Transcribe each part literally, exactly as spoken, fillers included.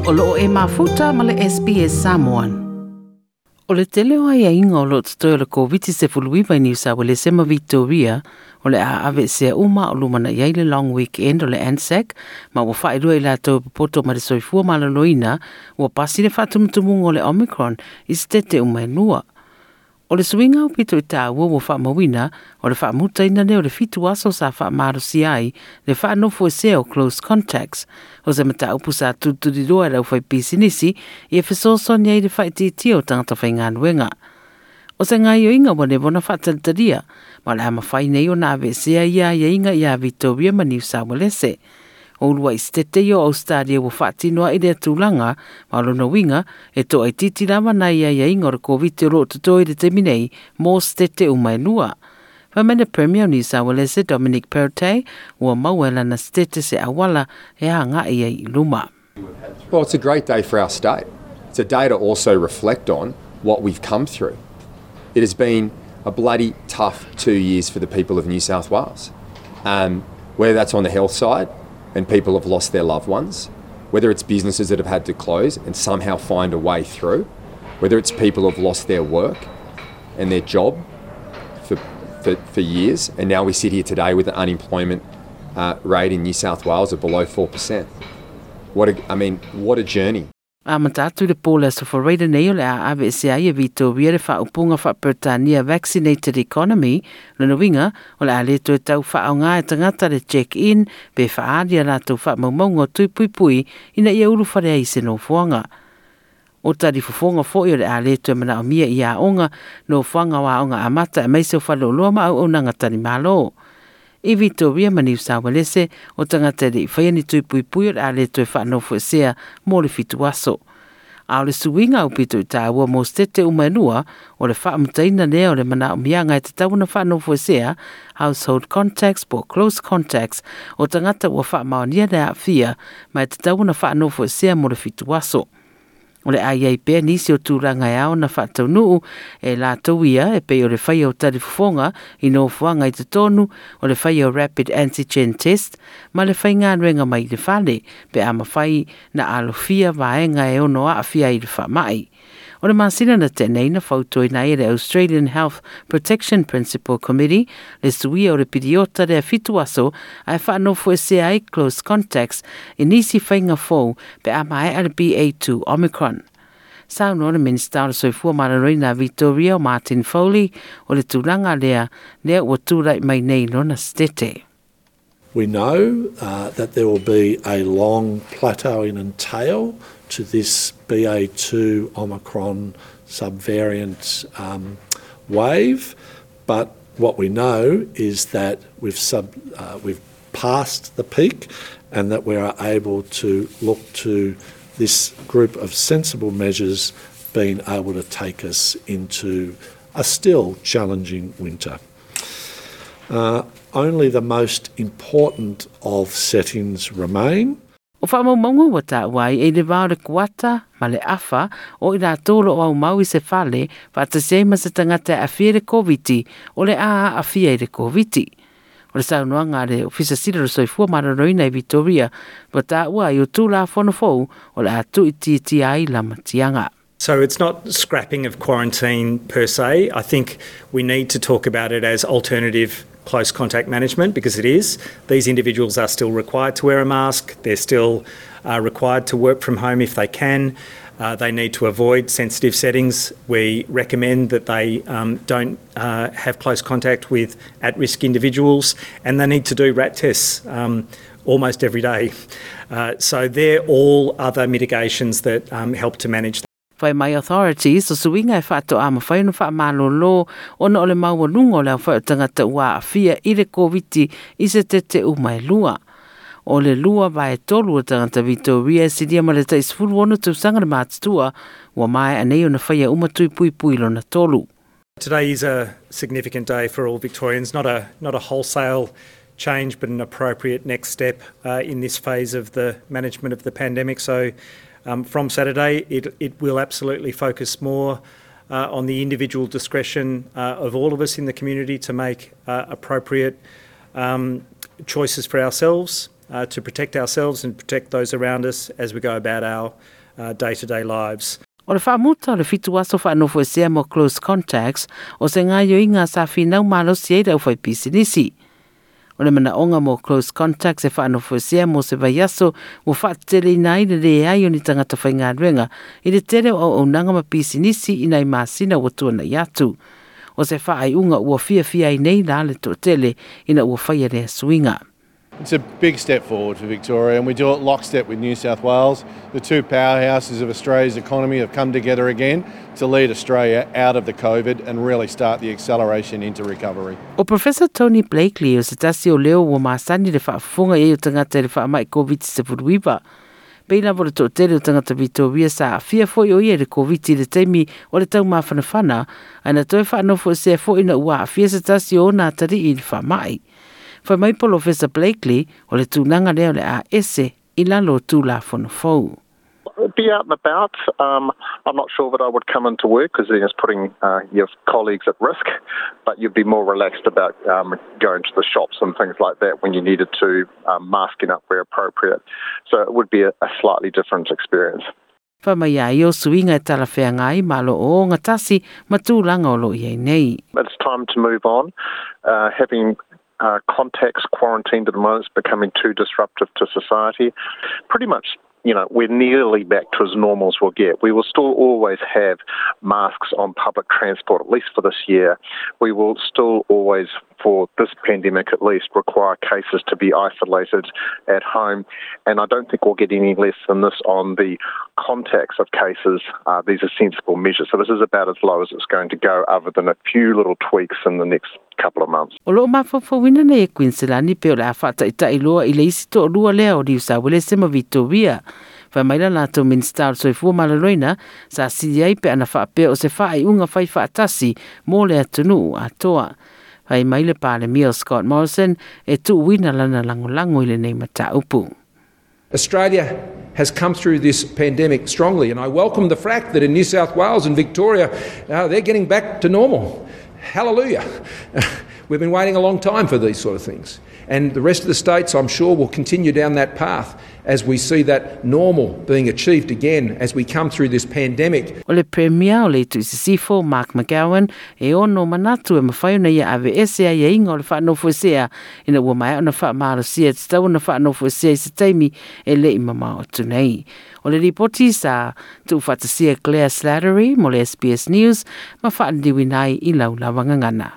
O loo e mafuta ma le S B S Samoan. O le tele o ai inga o lo tutoe le COVID se fuluiva i New South Wales ma Victoria, o le a ave se uma o lumana iai le long weekend o le Anzac, ma wa whaerua i la tau poto ma le soifua ma la loina, wa pasi le whatumtumunga o le Omicron i stete uma e nua. O le swinga o pito i tā ua wa whaamawina, o le whaamuta ina le o le fitu aso sa whaamarusi ai, le whaanofo e se o close contacts. O se mata upu sa tuturiroa lau whai pisinisi, i e whesoso ni ai le whaiti o tangata whainganuenga. O se ngai o inga wane wana whatalitaria, ma le ama whai nei o nā vesea ia ia inga ia Victoria ma New South Wales. O lua i stete i o Australia wa whaatinoa i rea tūlanga, ma lona winga, e to ai titi lama na ia ia inga o re COVID o lo tutoi re teminei, mō stete umai lua. Whamene Premier New South Wales Dominic Perrottet, ua mauela na stete se awala e hanga ia i luma. Well, it's a great day for our state. It's a day to also reflect on what we've come through. It has been a bloody tough two years for the people of New South Wales. Um, whether that's on the health side, and people have lost their loved ones, whether it's businesses that have had to close and somehow find a way through, whether it's people who have lost their work and their job for, for, for years, and now we sit here today with an unemployment uh, rate in New South Wales of below four percent. What a, I mean, what a journey. A matatu le pola so for reida nei o le a ave se ai e Victoria le whaupunga whapertania vaccinated economy, lana winga o le a le to e tau whaonga e tangata le check-in pe whaadia la tau whaamaunga tui pui pui ina ia uru wharea i se no fuanga. O tari fufonga fo i o le a le to e mana o mia i a onga no fuanga wa onga amata e meise o whaloloa ma au unanga tani malo. I Victoria ma New South Wales o tangata le whaia ni tui pui pui o le a le to e whanofo e sea mō le fitu aso. A o le suinga o pito i tāua mō stete umanua o le whaamutaina lea o le mana o mianga e te tauna whanofo e sea household contacts po close contacts o tangata ua whaamaonia le a fia ma e te tauna whanofo e sea mō le fitu aso. O le ai ai pēr nisi o tūranga e ao na whatau nuu e la tauia e pei o le whaia o tarifufonga i no fuanga i te tonu o le whaia o rapid antigen test ma le whainga nuenga mai le whale pe ama whai na alofia vaenga e ono a fia i le whamai. O le masina na tenei na whautoi na e le Australian Health Protection Principal Committee le suia o le piriota le fitu aso ai whanofo e se ai close contacts e nisi whainga fōu pe ama e al B A two Omicron. Sau no le Minister o soifua Mararoina Victoria o Martin Foley o le tūranga lea lea ua tūrai mai nei lona stete. We know uh, that there will be a long plateauing and tail to this B A two Omicron subvariant um, wave, but what we know is that we've sub, uh, we've passed the peak and that we are able to look to this group of sensible measures being able to take us into a still challenging winter. Uh, only the most important of settings remain. O whaamaunga wa tā wai e le wāre kuata ma le awha o i rā tōro o au mau i se whale whātasei ma se tangata a whiere COVID o le a a whia i le COVID. O le saunua ngā le ofisa sira soifua Mararoina i Victoria wa tā wai o tūla whanofou o le atu i tia ai lama tianga. So it's not scrapping of quarantine per se. I think we need to talk about it as alternative close contact management because it is. These individuals are still required to wear a mask. They're still uh, required to work from home if they can. Uh, they need to avoid sensitive settings. We recommend that they um, don't uh, have close contact with at-risk individuals, and they need to do rat tests um, almost every day. Uh, so they're all other mitigations that um, help to manage. Whai mai authorities o suinga e whaato ama whai no wha malolo ona o le maua lunga o le whai o tangata ua a fia i le COVID i se te te umai lua. O le lua vai tolu o tangata Victoria si dia ma le taisfuru ono tu sanga le mātua ua mai anei o na whai a umatui pui pui lo na tolu. Today is a significant day for all Victorians, not a, not a wholesale change but an appropriate next step uh, in this phase of the management of the pandemic. So Um, from Saturday, it, it will absolutely focus more uh, on the individual discretion uh, of all of us in the community to make uh, appropriate um, choices for ourselves uh, to protect ourselves and protect those around us as we go about our uh, day-to-day lives. O le whaamuta o le fitu aso whanofo e sea mo close contacts o se ngā yoinga sa whinau malo siei rau whai pisinisi. O le mana onga mo close contacts e whanofo e sea mo se vai aso mo whaatele nai le re ai o ni tangata whai ngā ruenga i le tere o o nanga ma pisinisi i nai māsina watua na iatu. O se whaai unga ua fia fia i nei la le to tele ina ua whai area swinga. It's a big step forward for Victoria, and we do it lockstep with New South Wales. The two powerhouses of Australia's economy have come together again to lead Australia out of the COVID and really start the acceleration into recovery. O Professor Tony Blakely o se tasi o leo ua maasani le whaafunga e o tangata le whaamai COVID se furuiva. Peina vore to tele o tangata Victoria sa fia foi o ie le COVID le teimi o le tau mawhanawhana, ana toi whanofo se foi na ua fia se tasi o nā tari i le whaamai. Whai mai Professor Blakely o le tūnanga leo le a ese i lalo tū la whanofou. Be out and about. Um, I'm not sure that I would come into work because it's putting uh, your colleagues at risk, but you'd be more relaxed about um, going to the shops and things like that when you needed to, um, masking up where appropriate. So it would be a, a slightly different experience. Whai mai ai o suinga e tala whea ngai malo o ngatasi matūlanga o lo iei nei. It's time to move on. Uh, having Uh, contacts quarantined at the moment is becoming too disruptive to society. Pretty much, you know, we're nearly back to as normal as we'll get. We will still always have masks on public transport, at least for this year. We will still always, for this pandemic at least, require cases to be isolated at home. And I don't think we'll get any less than this on the contacts of cases. Uh, these are sensible measures. So this is about as low as it's going to go, other than a few little tweaks in the next couple of months. O loo mawhawhawina nei e Queenslandi pe o le awhata i tai loa i le isi to lua lea o New South Wales se ma Victoria. Whai maila nātou minsta o soifua malaloina sa sidi ai pe ana whaapea o se whaai unga whai whaatasi mō le atunu a toa. Whai maile pāle Mia Scott Morrison e tu wina lana langolango i le nei mata upu. Australia has come through this pandemic strongly, and I welcome the fact that in New South Wales and Victoria, uh, they're getting back to normal. Hallelujah. We've been waiting a long time for these sort of things. And the rest of the states, I'm sure, will continue down that path as we see that normal being achieved again as we come through this pandemic. O le Premier o le tu sisifo Mark McGowan e ono manatu e mawhai na ia ave ese a ia inga o le whanofo esea ina ua mai o na wha maaro sia te tau na whanofo esea i se taimi e le imama o tunei. O le ripoti sa tu whatasia Claire Slattery mo le S B S News ma whaandiwi nai i lau lawangangana.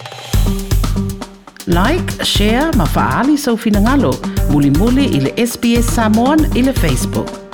Like, share, ma faali sau finangalo, muli muli i le S B S Samoan i le Facebook.